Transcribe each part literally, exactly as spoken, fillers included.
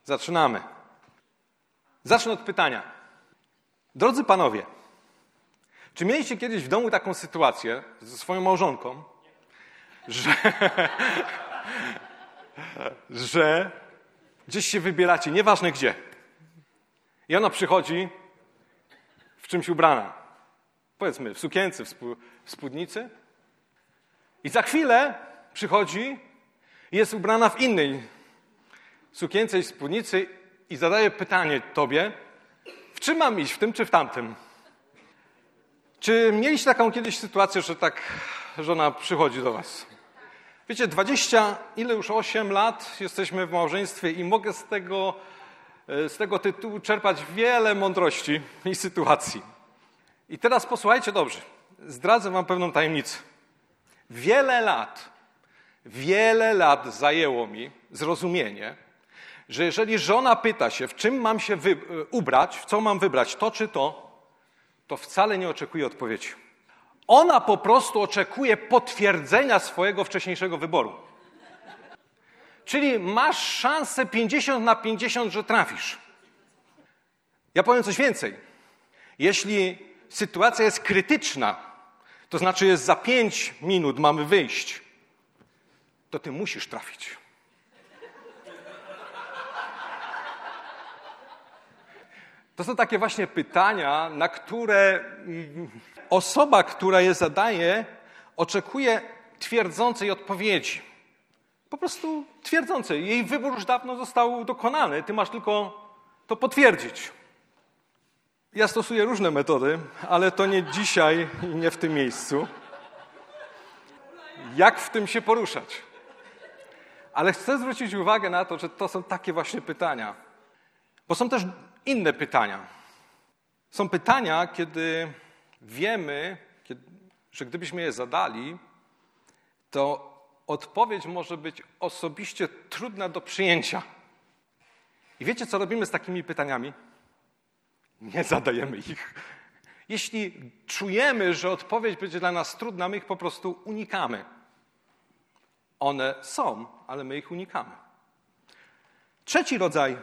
Zaczynamy. Zacznę od pytania. Drodzy panowie, czy mieliście kiedyś w domu taką sytuację ze swoją małżonką, że, że gdzieś się wybieracie, nieważne gdzie, i ona przychodzi w czymś ubrana, powiedzmy w sukience, w, spu, w spódnicy, i za chwilę przychodzi i jest ubrana w innej sukience i spódnicy i zadaje pytanie tobie, w czym mam iść, w tym czy w tamtym? Czy mieliście taką kiedyś sytuację, że tak żona przychodzi do was? Wiecie, dwadzieścia, ile już osiem lat jesteśmy w małżeństwie i mogę z tego, z tego tytułu czerpać wiele mądrości i sytuacji. I teraz posłuchajcie dobrze, zdradzę wam pewną tajemnicę. Wiele lat, wiele lat zajęło mi zrozumienie, że jeżeli żona pyta się, w czym mam się wy- ubrać, w co mam wybrać, to czy to, to wcale nie oczekuje odpowiedzi. Ona po prostu oczekuje potwierdzenia swojego wcześniejszego wyboru. Czyli masz szansę pięćdziesiąt na pięćdziesiąt, że trafisz. Ja powiem coś więcej. Jeśli sytuacja jest krytyczna, to znaczy jest za pięć minut, mamy wyjść, to ty musisz trafić. To są takie właśnie pytania, na które osoba, która je zadaje, oczekuje twierdzącej odpowiedzi. Po prostu twierdzącej. Jej wybór już dawno został dokonany, ty masz tylko to potwierdzić. Ja stosuję różne metody, ale to nie dzisiaj i nie w tym miejscu. Jak w tym się poruszać? Ale chcę zwrócić uwagę na to, że to są takie właśnie pytania. Bo są też inne pytania. Są pytania, kiedy wiemy, kiedy, że gdybyśmy je zadali, to odpowiedź może być osobiście trudna do przyjęcia. I wiecie, co robimy z takimi pytaniami? Nie zadajemy ich. Jeśli czujemy, że odpowiedź będzie dla nas trudna, my ich po prostu unikamy. One są, ale my ich unikamy. Trzeci rodzaj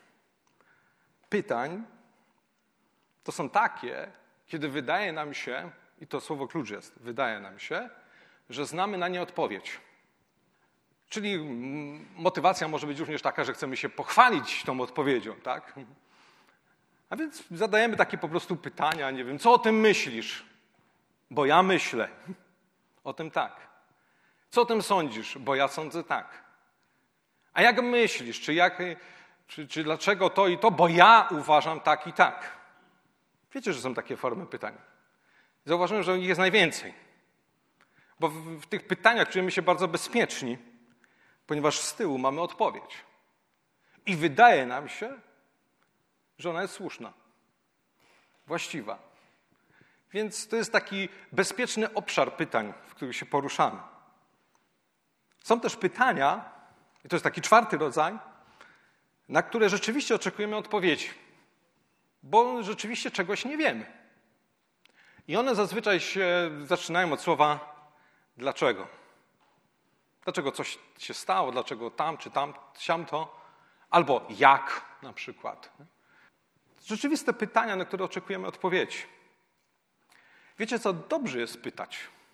pytań to są takie, kiedy wydaje nam się, i to słowo klucz jest, wydaje nam się, że znamy na nie odpowiedź. Czyli motywacja może być również taka, że chcemy się pochwalić tą odpowiedzią, tak? A więc zadajemy takie po prostu pytania, nie wiem, co o tym myślisz? Bo ja myślę. O tym tak. Co o tym sądzisz? Bo ja sądzę tak. A jak myślisz? Czy, jak, czy, czy dlaczego to i to? Bo ja uważam tak i tak. Wiecie, że są takie formy pytań. Zauważyłem, że ich jest najwięcej. Bo w, w tych pytaniach czujemy się bardzo bezpieczni, ponieważ z tyłu mamy odpowiedź. I wydaje nam się, że ona jest słuszna, właściwa. Więc to jest taki bezpieczny obszar pytań, w których się poruszamy. Są też pytania, i to jest taki czwarty rodzaj, na które rzeczywiście oczekujemy odpowiedzi, bo rzeczywiście czegoś nie wiemy. I one zazwyczaj się zaczynają od słowa dlaczego. Dlaczego coś się stało, dlaczego tam czy tam, siam to, albo jak na przykład. Rzeczywiste pytania, na które oczekujemy odpowiedzi. Wiecie co? Dobrze jest pytać.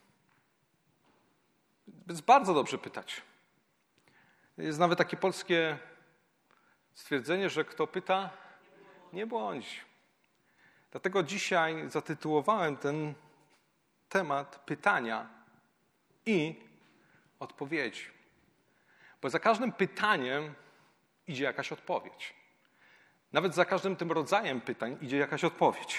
Jest bardzo dobrze pytać. Jest nawet takie polskie stwierdzenie, że kto pyta, nie błądzi. Dlatego dzisiaj zatytułowałem ten temat pytania i odpowiedzi. Bo za każdym pytaniem idzie jakaś odpowiedź. Nawet za każdym tym rodzajem pytań idzie jakaś odpowiedź.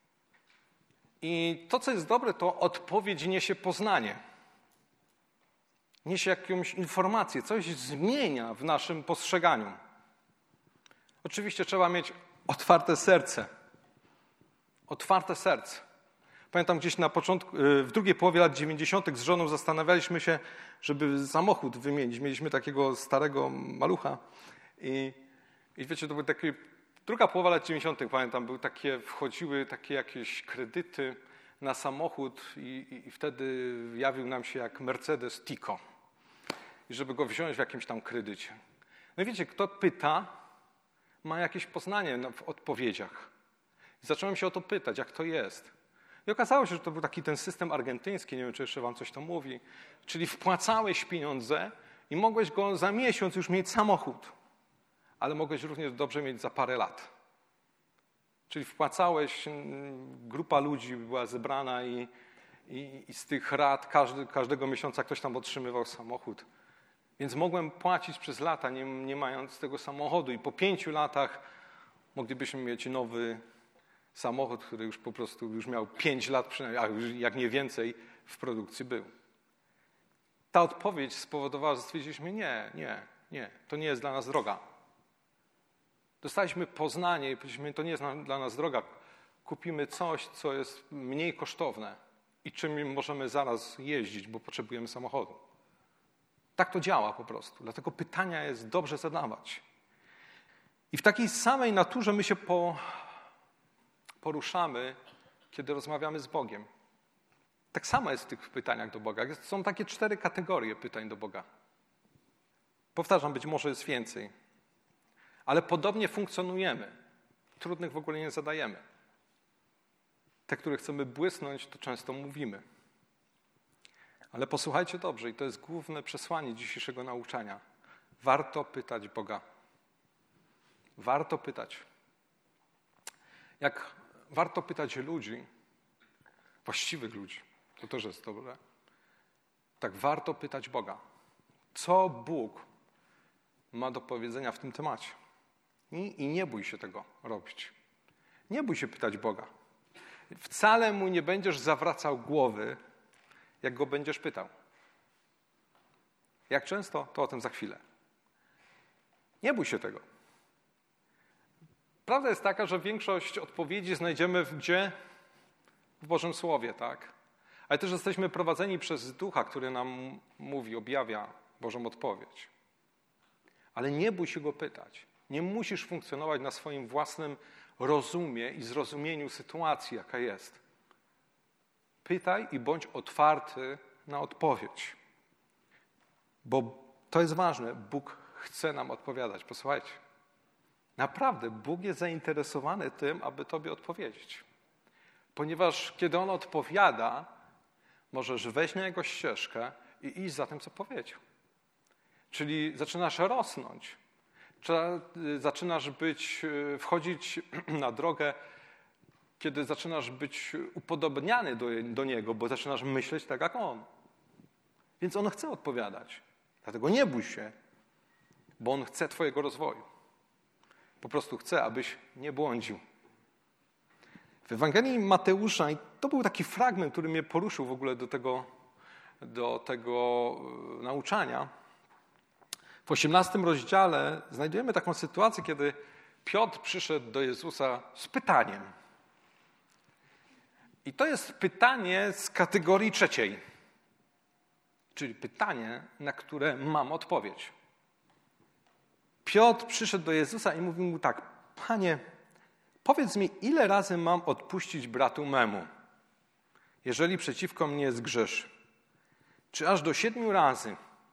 I to, co jest dobre, to odpowiedź niesie poznanie. Niesie jakąś informację, coś zmienia w naszym postrzeganiu. Oczywiście trzeba mieć otwarte serce. Otwarte serce. Pamiętam gdzieś na początku, w drugiej połowie lat dziewięćdziesiątych z żoną zastanawialiśmy się, żeby samochód wymienić. Mieliśmy takiego starego malucha i, i wiecie, to były takie, druga połowa lat dziewięćdziesiątych, pamiętam, były takie, wchodziły takie jakieś kredyty na samochód i, i, i wtedy jawił nam się jak Mercedes Tico. I żeby go wziąć w jakimś tam kredycie. No i wiecie, kto pyta, ma jakieś poznanie w odpowiedziach. I zacząłem się o to pytać, jak to jest. I okazało się, że to był taki ten system argentyński, nie wiem, czy jeszcze wam coś to mówi, czyli wpłacałeś pieniądze i mogłeś go za miesiąc już mieć samochód, ale mogłeś również dobrze mieć za parę lat. Czyli wpłacałeś, grupa ludzi była zebrana i, i, i z tych rat każdy, każdego miesiąca ktoś tam otrzymywał samochód. Więc mogłem płacić przez lata, nie, nie mając tego samochodu. I po pięciu latach moglibyśmy mieć nowy samochód, który już po prostu już miał pięć lat przynajmniej, a już jak nie więcej w produkcji był. Ta odpowiedź spowodowała, że stwierdziliśmy, nie, nie, nie, to nie jest dla nas droga. Dostaliśmy poznanie i powiedzieliśmy, to nie jest dla nas droga. Kupimy coś, co jest mniej kosztowne i czym możemy zaraz jeździć, bo potrzebujemy samochodu. Tak to działa po prostu. Dlatego pytania jest dobrze zadawać. I w takiej samej naturze my się po, poruszamy, kiedy rozmawiamy z Bogiem. Tak samo jest w tych pytaniach do Boga. Są takie cztery kategorie pytań do Boga. Powtarzam, być może jest więcej. Ale podobnie funkcjonujemy. Trudnych w ogóle nie zadajemy. Te, które chcemy błysnąć, to często mówimy. Ale posłuchajcie dobrze, i to jest główne przesłanie dzisiejszego nauczania. Warto pytać Boga. Warto pytać. Jak warto pytać ludzi, właściwych ludzi, to też jest dobre, tak warto pytać Boga. Co Bóg ma do powiedzenia w tym temacie? I, I nie bój się tego robić. Nie bój się pytać Boga. Wcale Mu nie będziesz zawracał głowy, jak Go będziesz pytał. Jak często? To o tym za chwilę. Nie bój się tego. Prawda jest taka, że większość odpowiedzi znajdziemy w gdzie? W Bożym Słowie, tak? Ale też jesteśmy prowadzeni przez Ducha, który nam mówi, objawia Bożą odpowiedź. Ale nie bój się Go pytać. Nie musisz funkcjonować na swoim własnym rozumie i zrozumieniu sytuacji, jaka jest. Pytaj i bądź otwarty na odpowiedź. Bo to jest ważne. Bóg chce nam odpowiadać. Posłuchajcie. Naprawdę, Bóg jest zainteresowany tym, aby Tobie odpowiedzieć. Ponieważ kiedy On odpowiada, możesz wejść na Jego ścieżkę i iść za tym, co powiedział. Czyli zaczynasz rosnąć. Zaczynasz być, wchodzić na drogę, kiedy zaczynasz być upodobniany do, do Niego, bo zaczynasz myśleć tak jak On. Więc On chce odpowiadać. Dlatego nie bój się, bo On chce Twojego rozwoju. Po prostu chce, abyś nie błądził. W Ewangelii Mateusza, i to był taki fragment, który mnie poruszył w ogóle do tego, do tego nauczania. W osiemnastym rozdziale znajdujemy taką sytuację, kiedy Piotr przyszedł do Jezusa z pytaniem. I to jest pytanie z kategorii trzeciej. Czyli pytanie, na które mam odpowiedź. Piotr przyszedł do Jezusa i mówił mu tak: Panie, powiedz mi, ile razy mam odpuścić bratu memu, jeżeli przeciwko mnie zgrzeszy? Czy aż do siedmiu razy?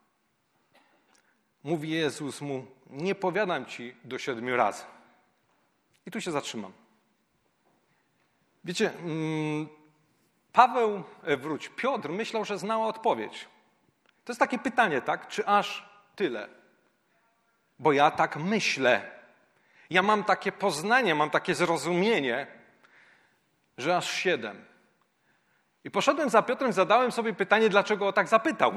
Mówi Jezus mu: nie powiadam ci do siedmiu razy. I tu się zatrzymam. Wiecie, Paweł, wróć, Piotr myślał, że znała odpowiedź. To jest takie pytanie, tak? Czy aż tyle? Bo ja tak myślę. Ja mam takie poznanie, mam takie zrozumienie, że aż siedem. I poszedłem za Piotrem, zadałem sobie pytanie, dlaczego o tak zapytał.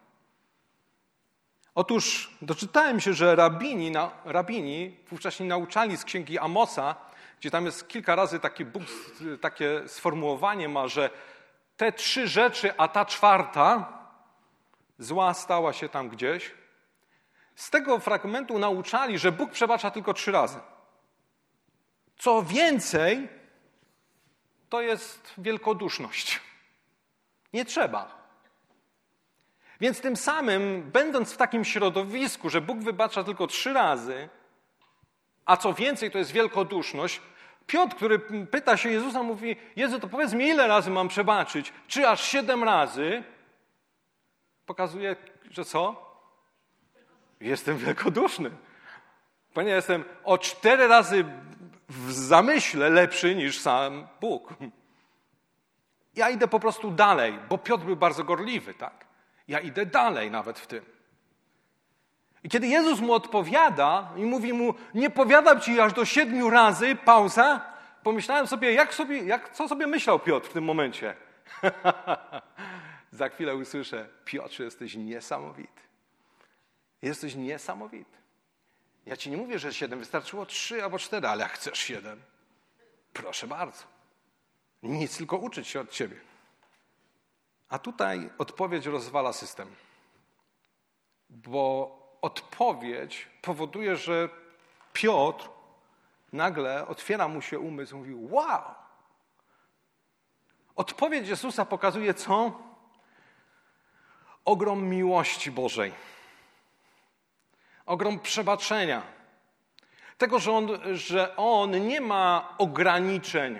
Otóż doczytałem się, że rabini, na, rabini wówczas nauczali z księgi Amosa, gdzie tam jest kilka razy taki Bóg, takie sformułowanie ma, że te trzy rzeczy, a ta czwarta zła stała się tam gdzieś. Z tego fragmentu nauczali, że Bóg przebacza tylko trzy razy. Co więcej, to jest wielkoduszność. Nie trzeba. Więc tym samym, będąc w takim środowisku, że Bóg wybacza tylko trzy razy, a co więcej, to jest wielkoduszność, Piotr, który pyta się Jezusa, mówi: Jezu, to powiedz mi, ile razy mam przebaczyć? Czy aż siedem razy? Pokazuje, że co? Jestem wielkoduszny. Ponieważ jestem o cztery razy w zamyśle lepszy niż sam Bóg. Ja idę po prostu dalej, bo Piotr był bardzo gorliwy, tak? Ja idę dalej nawet w tym. I kiedy Jezus mu odpowiada i mówi mu, nie powiadam ci aż do siedmiu razy, pauza, pomyślałem sobie, jak sobie, jak, co sobie myślał Piotr w tym momencie? Za chwilę usłyszę, Piotrze, jesteś niesamowity. Jesteś niesamowity. Ja ci nie mówię, że siedem, wystarczyło trzy albo cztery, ale jak chcesz siedem, proszę bardzo. Nic, tylko uczyć się od ciebie. A tutaj odpowiedź rozwala system. Bo odpowiedź powoduje, że Piotr nagle otwiera mu się umysł i mówi, wow! Odpowiedź Jezusa pokazuje co? Ogrom miłości Bożej. Ogrom przebaczenia. Tego, że on, że on nie ma ograniczeń.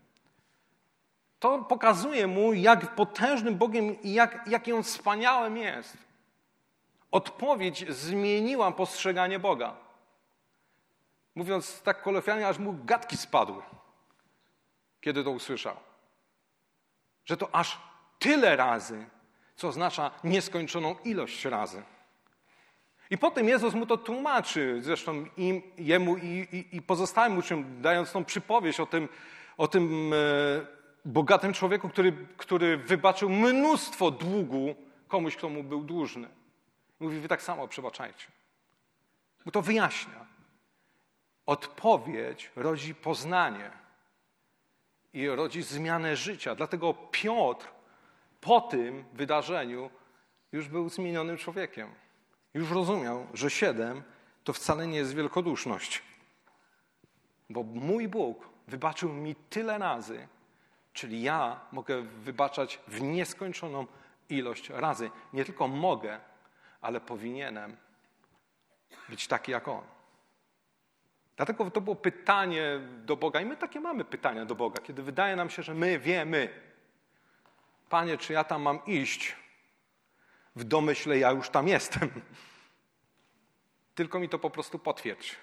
To pokazuje mu, jak potężnym Bogiem i jak, jakim wspaniałym jest. Odpowiedź zmieniła postrzeganie Boga. Mówiąc tak kolokwialnie, aż mu gadki spadły, kiedy to usłyszał. Że to aż tyle razy, co oznacza nieskończoną ilość razy. I potem Jezus mu to tłumaczy, zresztą im, jemu i, i, i pozostałym uczniom, dając tą przypowieść o tym, o tym e, bogatym człowieku, który, który wybaczył mnóstwo długu komuś, kto mu był dłużny. Mówi, wy tak samo przebaczajcie. Bo to wyjaśnia. Odpowiedź rodzi poznanie i rodzi zmianę życia. Dlatego Piotr po tym wydarzeniu już był zmienionym człowiekiem. Już rozumiał, że siedem to wcale nie jest wielkoduszność. Bo mój Bóg wybaczył mi tyle razy, czyli ja mogę wybaczać w nieskończoną ilość razy. Nie tylko mogę, ale powinienem być taki jak On. Dlatego to było pytanie do Boga i my takie mamy pytania do Boga, kiedy wydaje nam się, że my wiemy. Panie, czy ja tam mam iść? W domyśle ja już tam jestem. Tylko mi to po prostu potwierdź.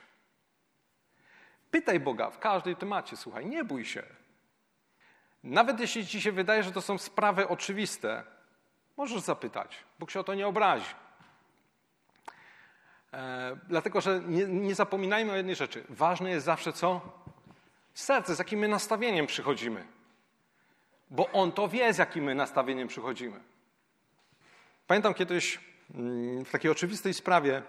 Pytaj Boga w każdej temacie, słuchaj, nie bój się. Nawet jeśli ci się wydaje, że to są sprawy oczywiste, możesz zapytać. Bóg się o to nie obrazi. E, dlatego, że nie, nie zapominajmy o jednej rzeczy. Ważne jest zawsze co? Serce, z jakim my nastawieniem przychodzimy. Bo On to wie, z jakim my nastawieniem przychodzimy. Pamiętam kiedyś w takiej oczywistej sprawie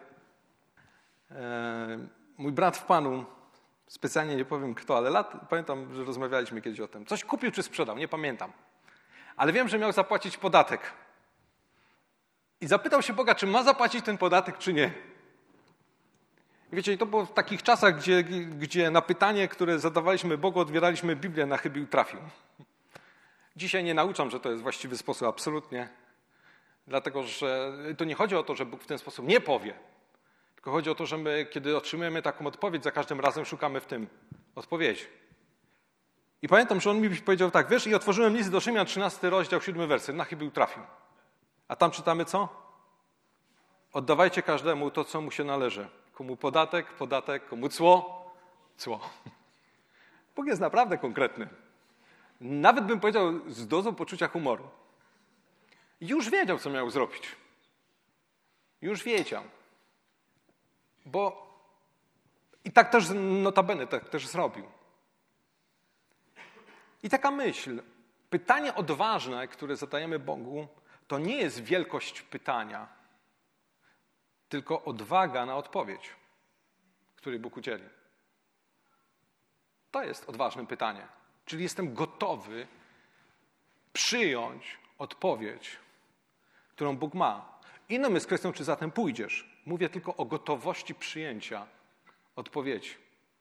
e, mój brat w Panu, specjalnie nie powiem kto, ale lat, pamiętam, że rozmawialiśmy kiedyś o tym. Coś kupił czy sprzedał, nie pamiętam. Ale wiem, że miał zapłacić podatek. I zapytał się Boga, czy ma zapłacić ten podatek, czy nie. I wiecie, to było w takich czasach, gdzie, gdzie na pytanie, które zadawaliśmy Bogu, odbieraliśmy Biblię na chybił trafił. Dzisiaj nie nauczam, że to jest właściwy sposób, absolutnie. Dlatego, że to nie chodzi o to, że Bóg w ten sposób nie powie. Tylko chodzi o to, że my, kiedy otrzymujemy taką odpowiedź, za każdym razem szukamy w tym odpowiedzi. I pamiętam, że on mi powiedział tak, wiesz, i otworzyłem list do Rzymian, trzynasty rozdział, siódmy werset, na chybił trafił. A tam czytamy co? Oddawajcie każdemu to, co mu się należy. Komu podatek, podatek, komu cło, cło. Bóg jest naprawdę konkretny. Nawet bym powiedział z dozą poczucia humoru. Już wiedział, co miał zrobić. Już wiedział. Bo i tak też, notabene, tak też zrobił. I taka myśl, pytanie odważne, które zadajemy Bogu, to nie jest wielkość pytania, tylko odwaga na odpowiedź, której Bóg udzieli. To jest odważne pytanie. Czyli jestem gotowy przyjąć odpowiedź, którą Bóg ma. Inną jest kwestią, czy zatem pójdziesz. Mówię tylko o gotowości przyjęcia odpowiedzi.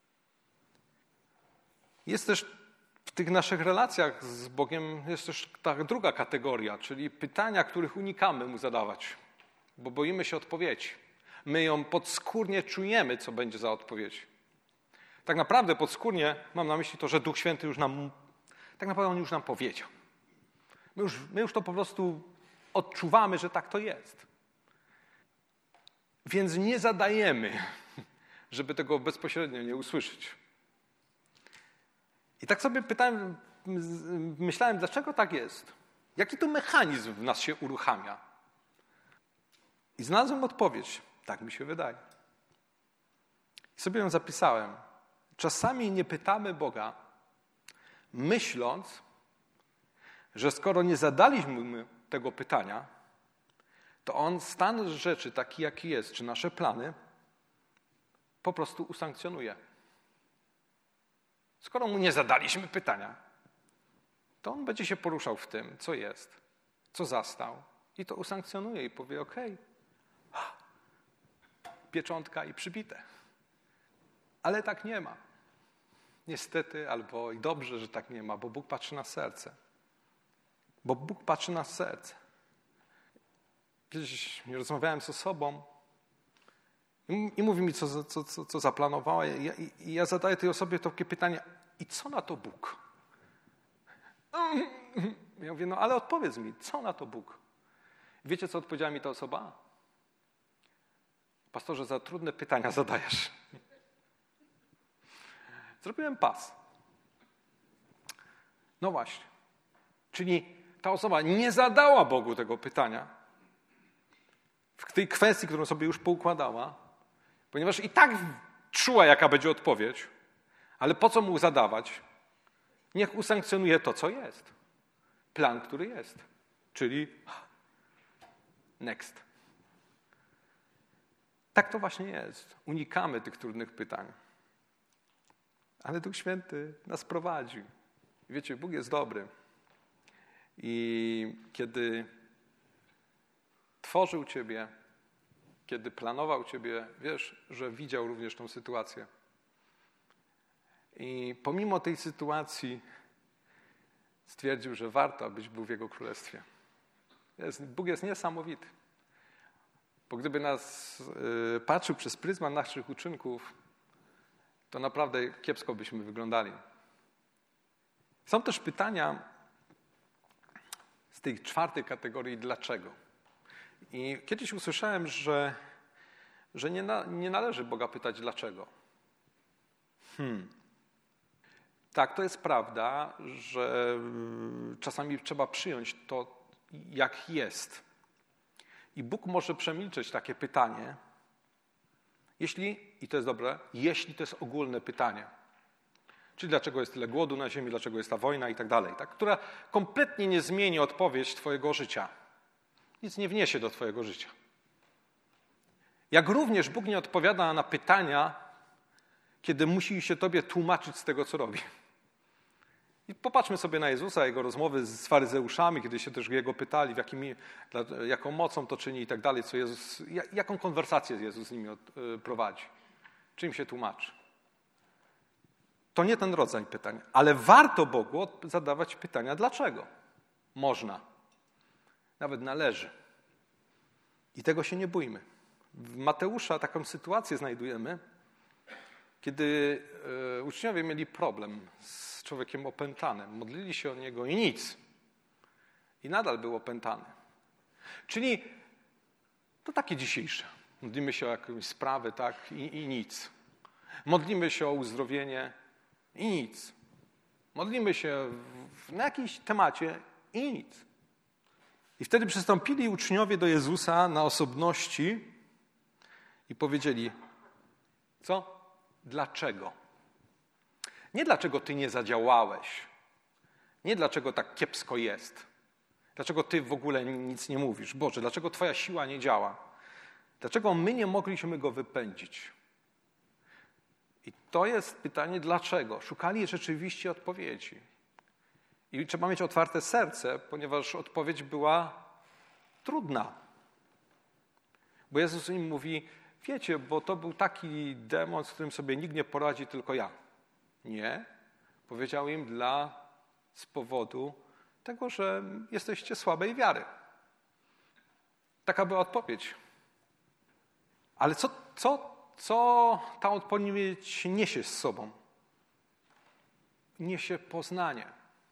Jest też w tych naszych relacjach z Bogiem jest też ta druga kategoria, czyli pytania, których unikamy Mu zadawać, bo boimy się odpowiedzi. My ją podskórnie czujemy, co będzie za odpowiedź. Tak naprawdę podskórnie mam na myśli to, że Duch Święty już nam, tak naprawdę On już nam powiedział. My już, my już to po prostu odczuwamy, że tak to jest. Więc nie zadajemy żeby tego bezpośrednio nie usłyszeć. I tak sobie pytałem, myślałem, dlaczego tak jest? Jaki to mechanizm w nas się uruchamia? I znalazłem odpowiedź. Tak mi się wydaje. I sobie ją zapisałem. Czasami nie pytamy Boga, myśląc, że skoro nie zadaliśmy mu tego pytania, to On stan rzeczy taki, jaki jest, czy nasze plany, po prostu usankcjonuje. Skoro mu nie zadaliśmy pytania, to on będzie się poruszał w tym, co jest, co zastał i to usankcjonuje i powie, okej, okay, pieczątka i przybite. Ale tak nie ma. Niestety, albo i dobrze, że tak nie ma, bo Bóg patrzy na serce. Bo Bóg patrzy na serce. Kiedyś rozmawiałem z osobą i, i mówi mi, co, co, co, co zaplanowała. I ja, i ja zadaję tej osobie takie pytanie, i co na to Bóg? Ja mówię, no ale odpowiedz mi, co na to Bóg? Wiecie, co odpowiedziała mi ta osoba? Pastorze, za trudne pytania zadajesz. Zrobiłem pas. No właśnie. Czyli ta osoba nie zadała Bogu tego pytania w tej kwestii, którą sobie już poukładała, ponieważ i tak czuła, jaka będzie odpowiedź, ale po co mu zadawać? Niech usankcjonuje to, co jest. Plan, który jest. Czyli next. Tak to właśnie jest. Unikamy tych trudnych pytań. Ale Duch Święty nas prowadzi. Wiecie, Bóg jest dobry. I kiedy tworzył Ciebie, kiedy planował Ciebie, wiesz, że widział również tą sytuację. I pomimo tej sytuacji stwierdził, że warto, abyś był w Jego Królestwie. Jest, Bóg jest niesamowity. Bo gdyby nas y, patrzył przez pryzmat naszych uczynków, to naprawdę kiepsko byśmy wyglądali. Są też pytania z tej czwartej kategorii dlaczego. I kiedyś usłyszałem, że, że nie, na, nie należy Boga pytać dlaczego. Hmm. Tak, to jest prawda, że czasami trzeba przyjąć to, jak jest. I Bóg może przemilczeć takie pytanie, jeśli, i to jest dobre, jeśli to jest ogólne pytanie. Czyli dlaczego jest tyle głodu na ziemi, dlaczego jest ta wojna i tak dalej, tak? Która kompletnie nie zmieni odpowiedź twojego życia. Nic nie wniesie do twojego życia. Jak również Bóg nie odpowiada na pytania, kiedy musi się tobie tłumaczyć z tego, co robi. I popatrzmy sobie na Jezusa, jego rozmowy z faryzeuszami, kiedy się też Jego pytali, w jakim, jaką mocą to czyni i tak dalej, co Jezus, jaką konwersację Jezus z nimi prowadzi, czym się tłumaczy. To nie ten rodzaj pytań, ale warto Bogu zadawać pytania dlaczego. Można. Nawet należy. I tego się nie bójmy. W Mateusza taką sytuację znajdujemy, kiedy uczniowie mieli problem z człowiekiem opętanym. Modlili się o niego i nic. I nadal był opętany. Czyli to takie dzisiejsze. Modlimy się o jakąś sprawę, tak, i, i nic. Modlimy się o uzdrowienie i nic. Modlimy się w, na jakimś temacie i nic. I wtedy przystąpili uczniowie do Jezusa na osobności i powiedzieli, co? Dlaczego? Nie dlaczego ty nie zadziałałeś. Nie dlaczego tak kiepsko jest. Dlaczego ty w ogóle nic nie mówisz. Boże, dlaczego twoja siła nie działa? Dlaczego my nie mogliśmy go wypędzić? I to jest pytanie dlaczego. Szukali rzeczywiście odpowiedzi. I trzeba mieć otwarte serce, ponieważ odpowiedź była trudna. Bo Jezus im mówi, wiecie, bo to był taki demon, z którym sobie nikt nie poradzi, tylko ja. Nie. Powiedział im dla, z powodu tego, że jesteście słabej wiary. Taka była odpowiedź. Ale co, co, co ta odpowiedź niesie z sobą? Niesie poznanie.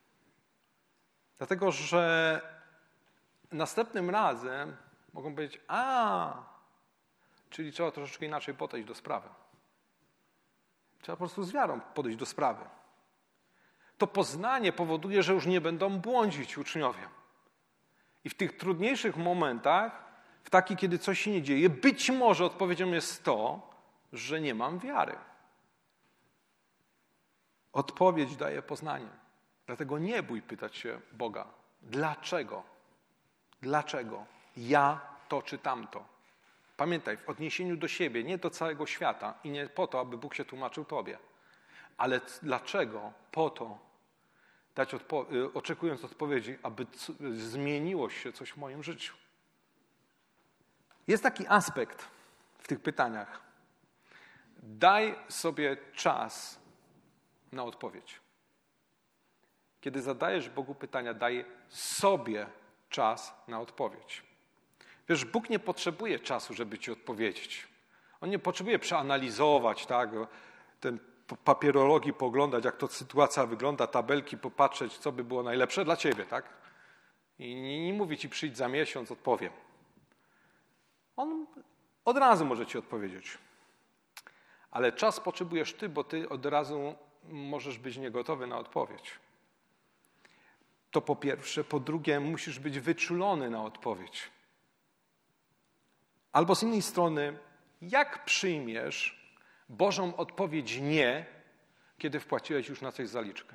Dlatego, że następnym razem mogą powiedzieć, a, czyli trzeba troszeczkę inaczej podejść do sprawy. Trzeba po prostu z wiarą podejść do sprawy. To poznanie powoduje, że już nie będą błądzić uczniowie. I w tych trudniejszych momentach, w takich, kiedy coś się nie dzieje, być może odpowiedzią jest to, że nie mam wiary. Odpowiedź daje poznanie. Dlatego nie bój pytać się Boga. Dlaczego? Dlaczego? Ja to czy tamto. Pamiętaj, w odniesieniu do siebie, nie do całego świata i nie po to, aby Bóg się tłumaczył tobie. Ale dlaczego? Po to, dać odpo- oczekując odpowiedzi, aby c- zmieniło się coś w moim życiu. Jest taki aspekt w tych pytaniach. Daj sobie czas na odpowiedź. Kiedy zadajesz Bogu pytania, daj sobie czas na odpowiedź. Wiesz, Bóg nie potrzebuje czasu, żeby ci odpowiedzieć. On nie potrzebuje przeanalizować, tak, ten papierologii poglądać, jak to sytuacja wygląda, tabelki popatrzeć, co by było najlepsze dla ciebie, tak? I nie, nie mówi ci przyjdź za miesiąc, odpowiem. On od razu może ci odpowiedzieć. Ale czas potrzebujesz ty, bo ty od razu możesz być niegotowy na odpowiedź. To po pierwsze. Po drugie, musisz być wyczulony na odpowiedź. Albo z innej strony, jak przyjmiesz Bożą odpowiedź nie, kiedy wpłaciłeś już na coś zaliczkę?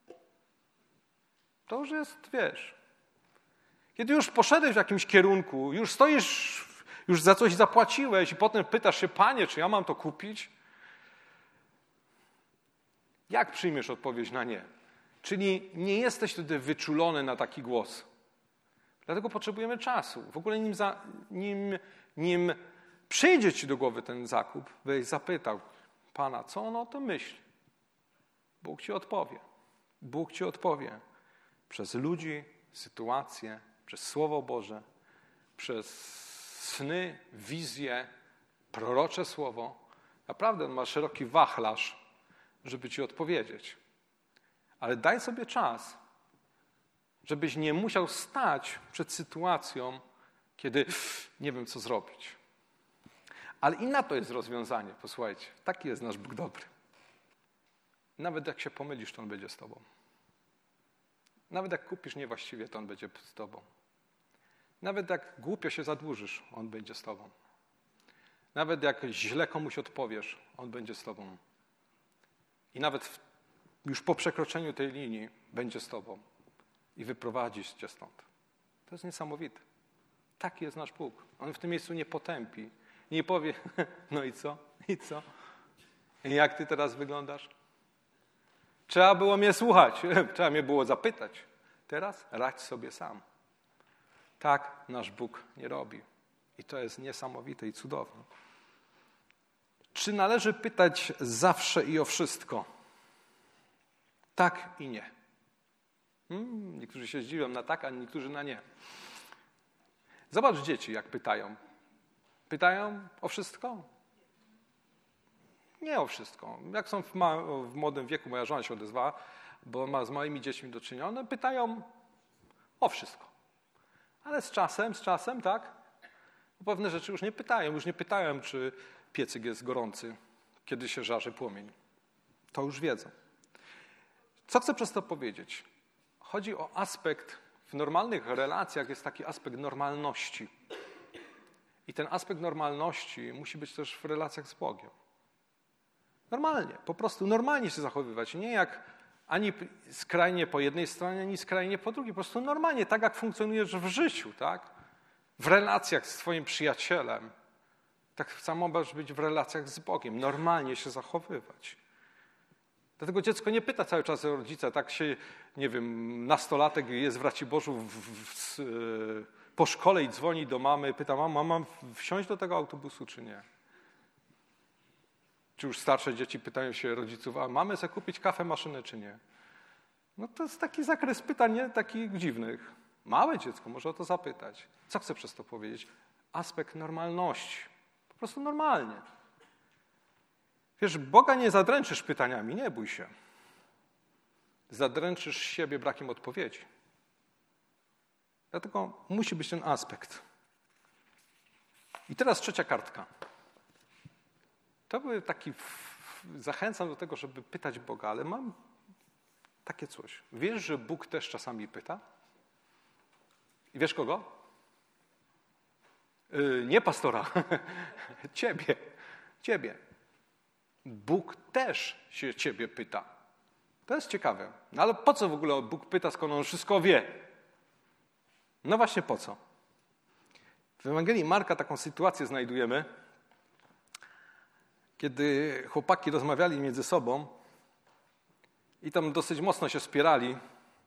To już jest, wiesz, kiedy już poszedłeś w jakimś kierunku, już stoisz, już za coś zapłaciłeś i potem pytasz się, Panie, czy ja mam to kupić? Jak przyjmiesz odpowiedź na nie? Czyli nie jesteś wtedy wyczulony na taki głos. Dlatego potrzebujemy czasu. W ogóle nim, za, nim, nim przyjdzie ci do głowy ten zakup, byś zapytał Pana, co on o tym myśli. Bóg ci odpowie. Bóg ci odpowie. Przez ludzi, sytuacje, przez Słowo Boże, przez sny, wizje, prorocze słowo. Naprawdę on ma szeroki wachlarz, żeby ci odpowiedzieć. Ale daj sobie czas, żebyś nie musiał stać przed sytuacją, kiedy nie wiem, co zrobić. Ale i na to jest rozwiązanie, posłuchajcie. Taki jest nasz Bóg dobry. Nawet jak się pomylisz, to On będzie z tobą. Nawet jak kupisz niewłaściwie, to On będzie z tobą. Nawet jak głupio się zadłużysz, On będzie z tobą. Nawet jak źle komuś odpowiesz, On będzie z tobą. I nawet w, już po przekroczeniu tej linii będzie z tobą. I wyprowadzisz cię stąd. To jest niesamowite. Taki jest nasz Bóg. On w tym miejscu nie potępi. Nie powie, no i co? I co? I jak ty teraz wyglądasz? Trzeba było mnie słuchać. Trzeba mnie było zapytać. Teraz radź sobie sam. Tak nasz Bóg nie robi. I to jest niesamowite i cudowne. Czy należy pytać zawsze i o wszystko? Tak i nie. Hmm, niektórzy się zdziwią na tak, a niektórzy na nie. Zobacz dzieci, jak pytają. Pytają o wszystko? Nie o wszystko. Jak są w, ma- w młodym wieku, moja żona się odezwała, bo ma z moimi dziećmi do czynienia, one pytają o wszystko. Ale z czasem, z czasem, tak, o pewne rzeczy już nie pytają. Już nie pytają, czy piecyk jest gorący, kiedy się żarzy płomień. To już wiedzą. Co chcę przez to powiedzieć? Chodzi o aspekt, w normalnych relacjach jest taki aspekt normalności. I ten aspekt normalności musi być też w relacjach z Bogiem. Normalnie, po prostu normalnie się zachowywać. Nie jak ani skrajnie po jednej stronie, ani skrajnie po drugiej. Po prostu normalnie, tak jak funkcjonujesz w życiu, tak? W relacjach z twoim przyjacielem. Tak samo możesz być w relacjach z Bogiem. Normalnie się zachowywać. Dlatego dziecko nie pyta cały czas o rodzica, tak się, nie wiem, nastolatek jest w Raciborzu w, w, w, po szkole i dzwoni do mamy, pyta, mama, mam wsiąść do tego autobusu, czy nie? Czy już starsze dzieci pytają się rodziców, a mamy sobie kupić kawę, maszynę, czy nie? No to jest taki zakres pytań, nie? Takich dziwnych. Małe dziecko może o to zapytać. Co chcę przez to powiedzieć? Aspekt normalności. Po prostu normalnie. Wiesz, Boga nie zadręczysz pytaniami, nie bój się. Zadręczysz siebie brakiem odpowiedzi. Dlatego musi być ten aspekt. I teraz trzecia kartka. To był taki zachęcam do tego, żeby pytać Boga, ale mam takie coś. Wiesz, że Bóg też czasami pyta? I wiesz kogo? Yy, nie pastora. Ciebie. Ciebie. Bóg też się ciebie pyta. To jest ciekawe. No ale po co w ogóle Bóg pyta, skoro On wszystko wie? No właśnie po co? W Ewangelii Marka taką sytuację znajdujemy, kiedy chłopaki rozmawiali między sobą i tam dosyć mocno się spierali,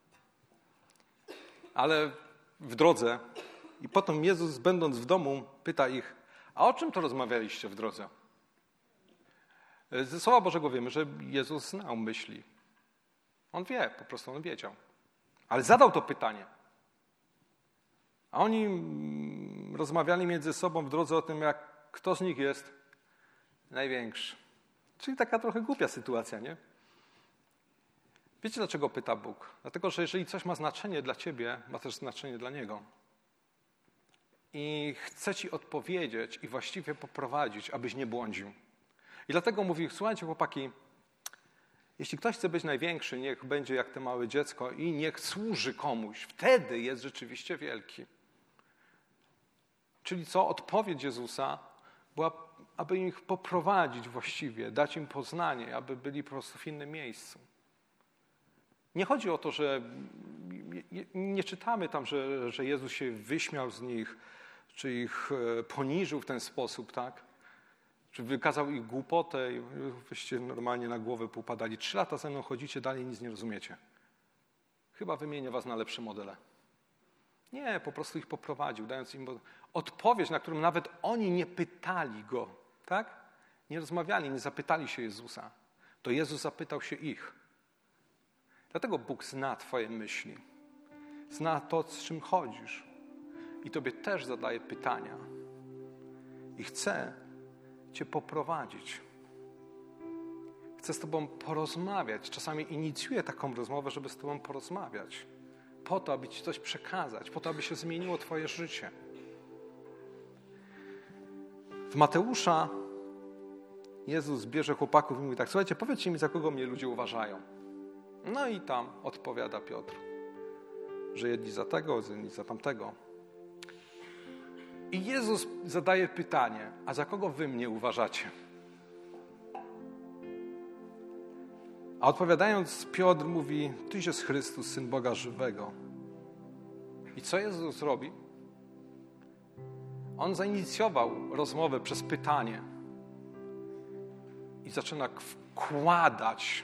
ale w drodze. I potem Jezus, będąc w domu, pyta ich, a o czym to rozmawialiście w drodze? Ze Słowa Bożego wiemy, że Jezus znał myśli. On wie, po prostu on wiedział. Ale zadał to pytanie. A oni rozmawiali między sobą w drodze o tym, jak kto z nich jest największy. Czyli taka trochę głupia sytuacja, nie? Wiecie, dlaczego pyta Bóg? Dlatego, że jeżeli coś ma znaczenie dla ciebie, ma też znaczenie dla Niego. I chce ci odpowiedzieć i właściwie poprowadzić, abyś nie błądził. I dlatego mówi, słuchajcie chłopaki, jeśli ktoś chce być największy, niech będzie jak to małe dziecko i niech służy komuś. Wtedy jest rzeczywiście wielki. Czyli co? Odpowiedź Jezusa była, aby ich poprowadzić właściwie, dać im poznanie, aby byli po prostu w innym miejscu. Nie chodzi o to, że nie czytamy tam, że, że Jezus się wyśmiał z nich, czy ich poniżył w ten sposób, tak? Czy wykazał ich głupotę i wyście normalnie na głowę poupadali. Trzy lata ze mną chodzicie, dalej nic nie rozumiecie. Chyba wymienię was na lepsze modele. Nie, po prostu ich poprowadził, dając im odpowiedź, na którą nawet oni nie pytali Go, tak? Nie rozmawiali, nie zapytali się Jezusa. To Jezus zapytał się ich. Dlatego Bóg zna twoje myśli. Zna to, z czym chodzisz. I tobie też zadaje pytania. I chce cię poprowadzić. Chce z tobą porozmawiać. Czasami inicjuje taką rozmowę, żeby z tobą porozmawiać. Po to, aby ci coś przekazać. Po to, aby się zmieniło twoje życie. W Mateusza Jezus bierze chłopaków i mówi tak, słuchajcie, powiedzcie mi, za kogo mnie ludzie uważają. No i tam odpowiada Piotr, że jedni za tego, jedni za tamtego. I Jezus zadaje pytanie, a za kogo wy mnie uważacie? A odpowiadając, Piotr mówi, Tyś jest Chrystus, Syn Boga żywego. I co Jezus robi? On zainicjował rozmowę przez pytanie i zaczyna wkładać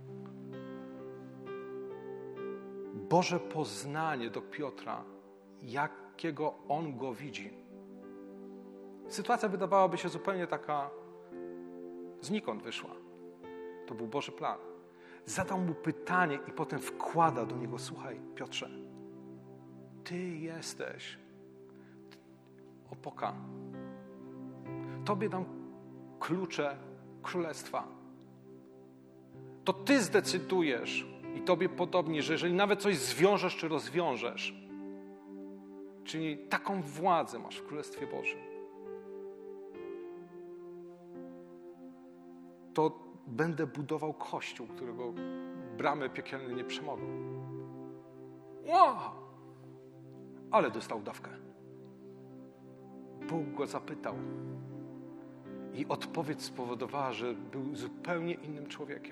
Boże poznanie do Piotra, jakiego on go widzi. Sytuacja wydawałaby się zupełnie taka znikąd wyszła. To był Boży plan. Zadał mu pytanie i potem wkłada do niego, słuchaj, Piotrze, ty jesteś opoka. Tobie dam klucze królestwa. To ty zdecydujesz i tobie podobnie, że jeżeli nawet coś zwiążesz czy rozwiążesz, czyli taką władzę masz w Królestwie Bożym, to będę budował Kościół, którego bramy piekielne nie przemogą. Wow! Ale dostał dawkę. Bóg go zapytał. I odpowiedź spowodowała, że był zupełnie innym człowiekiem.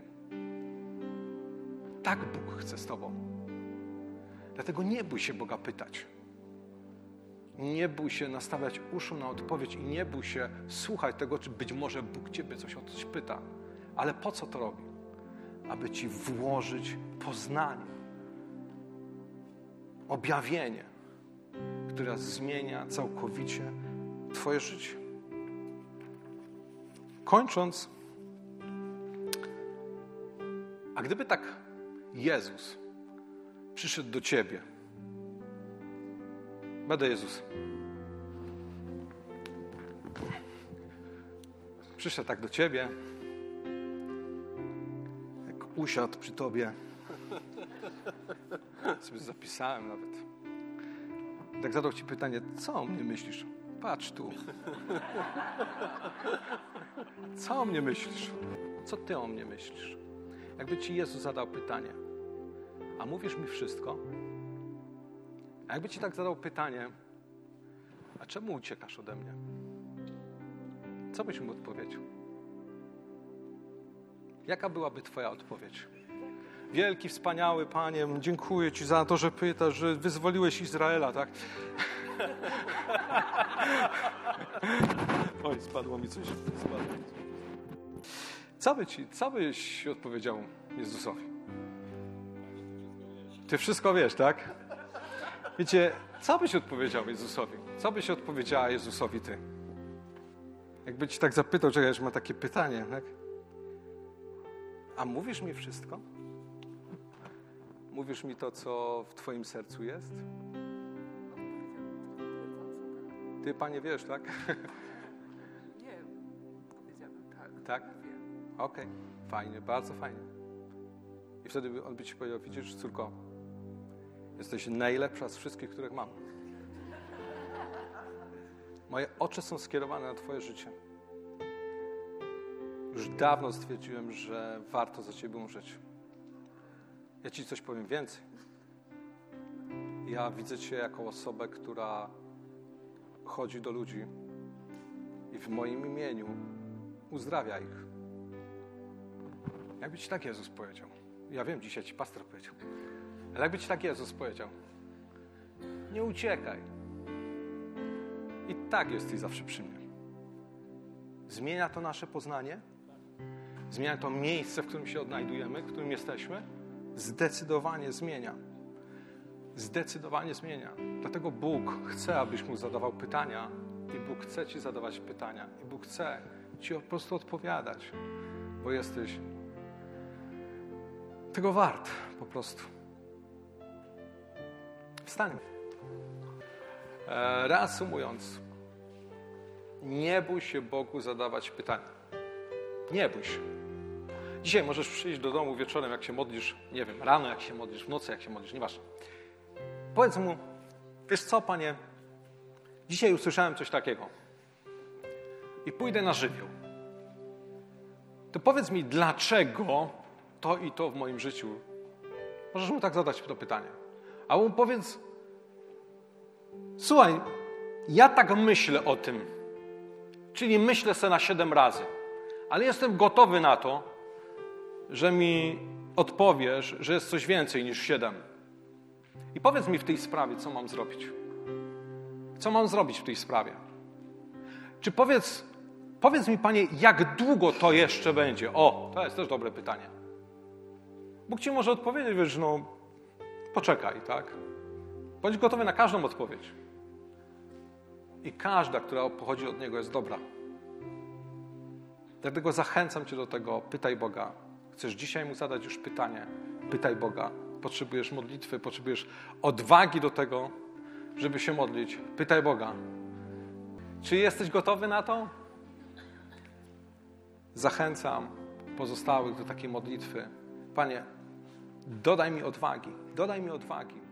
Tak Bóg chce z tobą. Dlatego nie bój się Boga pytać. Nie bój się nastawiać uszu na odpowiedź i nie bój się słuchać tego, czy być może Bóg ciebie coś o coś pyta. Ale po co to robi? Aby ci włożyć poznanie, objawienie, które zmienia całkowicie twoje życie. Kończąc, a gdyby tak Jezus przyszedł do ciebie, będę Jezus, przyszedł tak do ciebie, jak usiadł przy tobie, sobie zapisałem nawet, tak zadał ci pytanie, co o mnie myślisz? Patrz tu. Co o mnie myślisz? Co ty o mnie myślisz? Jakby ci Jezus zadał pytanie, a mówisz mi wszystko? A jakby ci tak zadał pytanie, a czemu uciekasz ode mnie? Co byś mu odpowiedział? Jaka byłaby twoja odpowiedź? Wielki, wspaniały Panie, dziękuję Ci za to, że pytasz, że wyzwoliłeś Izraela, tak? Oj, spadło mi coś. Spadło mi coś. Co, by ci, co byś odpowiedział Jezusowi? Ty wszystko wiesz, tak? Wiecie, co byś odpowiedział Jezusowi? Co byś odpowiedziała Jezusowi ty? Jakby ci tak zapytał, czekaj, że ma takie pytanie, tak? A mówisz mi wszystko? Mówisz mi to, co w twoim sercu jest? Ty, Panie, wiesz, tak? Nie, powiedziałabym tak. Tak? Wiem. Okej, okay. Fajnie, bardzo fajnie. I wtedy on by ci powiedział, widzisz, córko, jesteś najlepsza z wszystkich, których mam. Moje oczy są skierowane na twoje życie. Już dawno stwierdziłem, że warto za ciebie umrzeć. Ja ci coś powiem więcej. Ja widzę cię jako osobę, która chodzi do ludzi i w moim imieniu uzdrawia ich. Jakby ci tak Jezus powiedział. Ja wiem, dzisiaj ci pastor powiedział. Ale jakby ci tak Jezus powiedział. Nie uciekaj. I tak jesteś zawsze przy mnie. Zmienia to nasze poznanie? Zmienia to miejsce, w którym się odnajdujemy, w którym jesteśmy? Zdecydowanie zmienia. Zdecydowanie zmienia. Dlatego Bóg chce, abyś mu zadawał pytania i Bóg chce ci zadawać pytania i Bóg chce ci po prostu odpowiadać, bo jesteś tego wart po prostu. Wstańmy. E, reasumując, nie bój się Bogu zadawać pytania. Nie bój się. Dzisiaj możesz przyjść do domu wieczorem, jak się modlisz, nie wiem, rano jak się modlisz, w nocy jak się modlisz, nieważne. Powiedz mu, wiesz co, Panie, dzisiaj usłyszałem coś takiego i pójdę na żywioł. To powiedz mi, dlaczego to i to w moim życiu. Możesz mu tak zadać to pytanie. A mu powiedz, słuchaj, ja tak myślę o tym, czyli myślę se na siedem razy, ale jestem gotowy na to, że mi odpowiesz, że jest coś więcej niż siedem. I powiedz mi w tej sprawie, co mam zrobić. Co mam zrobić w tej sprawie? Czy powiedz, powiedz mi, Panie, jak długo to jeszcze będzie? O, to jest też dobre pytanie. Bóg ci może odpowiedzieć, wiesz, no, poczekaj, tak? Bądź gotowy na każdą odpowiedź. I każda, która pochodzi od Niego, jest dobra. Dlatego zachęcam cię do tego, pytaj Boga. Chcesz dzisiaj mu zadać już pytanie? Pytaj Boga. Potrzebujesz modlitwy, potrzebujesz odwagi do tego, żeby się modlić. Pytaj Boga. Czy jesteś gotowy na to? Zachęcam pozostałych do takiej modlitwy. Panie, dodaj mi odwagi. Dodaj mi odwagi.